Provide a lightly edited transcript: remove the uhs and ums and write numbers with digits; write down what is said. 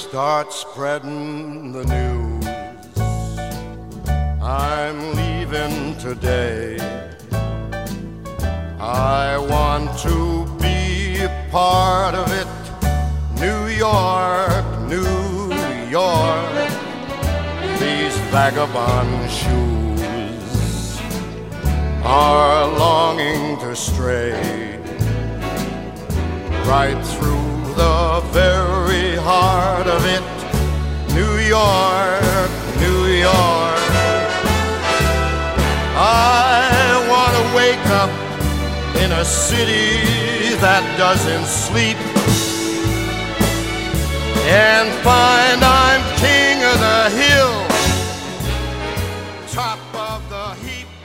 start spreading the news. I'm leaving today. I want to be a part of it. New York, New York, these vagabond shoes are longing to stray right through the very heart of it. New York, New York, I want to wake up in a city that doesn't sleep and find I'm king of the hill, top of the heap.